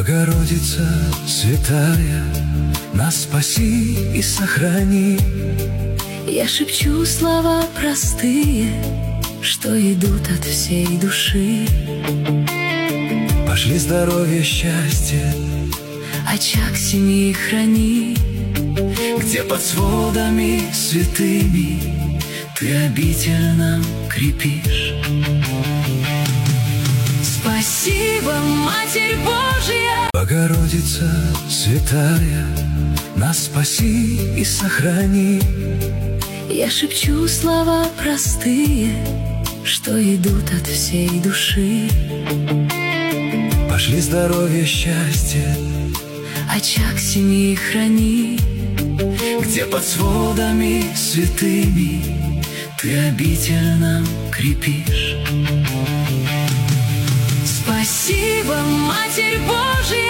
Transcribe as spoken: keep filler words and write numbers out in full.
Богородица святая, нас спаси и сохрани. Я шепчу слова простые, что идут от всей души. Пошли здоровье, счастье, очаг семьи храни, где под сводами святыми ты обитель нам крепишь. Спасибо, Матерь Божья! Богородица святая, нас спаси и сохрани. Я шепчу слова простые, что идут от всей души. Пошли здоровье, счастье, очаг семьи храни, где под сводами святыми ты обитель нам крепишь. Спасибо, Матерь Божья!